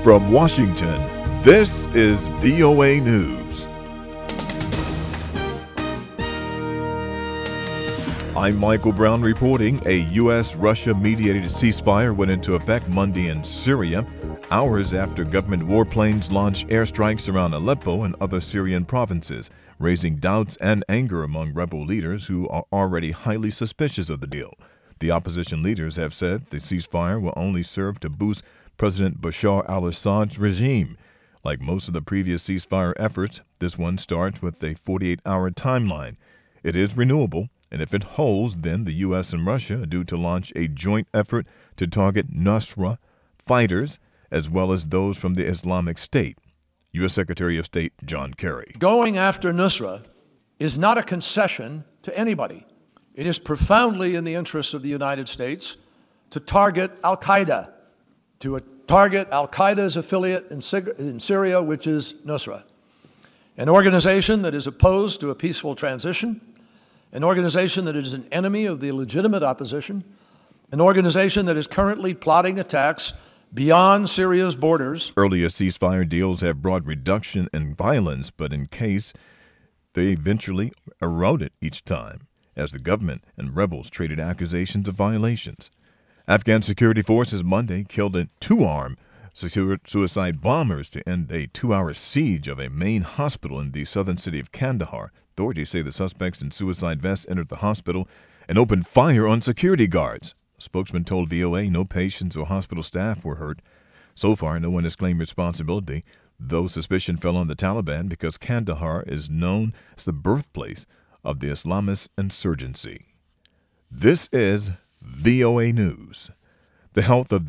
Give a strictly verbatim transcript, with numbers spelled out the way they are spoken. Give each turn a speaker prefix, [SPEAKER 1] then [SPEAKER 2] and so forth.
[SPEAKER 1] From Washington, this is V O A News. I'm Michael Brown reporting. A U S Russia mediated ceasefire went into effect Monday in Syria, hours after government warplanes launched airstrikes around Aleppo and other Syrian provinces, raising doubts and anger among rebel leaders who are already highly suspicious of the deal. The opposition leaders have said the ceasefire will only serve to boost President Bashar al-Assad's regime. Like most of the previous ceasefire efforts, this one starts with a forty-eight hour timeline. It is renewable, and if it holds, then the U S and Russia are due to launch a joint effort to target Nusra fighters as well as those from the Islamic State. U S Secretary of State John Kerry.
[SPEAKER 2] Going after Nusra is not a concession to anybody. It is profoundly in the interests of the United States to target al-Qaeda, to target al-Qaeda's affiliate in, Sig- in Syria, which is Nusra, an organization that is opposed to a peaceful transition, an organization that is an enemy of the legitimate opposition, an organization that is currently plotting attacks beyond Syria's borders.
[SPEAKER 1] Earlier ceasefire deals have brought reduction in violence, but in case they eventually eroded each time, as the government and rebels traded accusations of violations. Afghan security forces Monday killed a two-armed suicide bombers to end a two-hour siege of a main hospital in the southern city of Kandahar. Authorities say the suspects in suicide vests entered the hospital and opened fire on security guards. A spokesman told V O A no patients or hospital staff were hurt. So far, no one has claimed responsibility, though suspicion fell on the Taliban because Kandahar is known as the birthplace of the Islamist insurgency. This is V O A News. The health of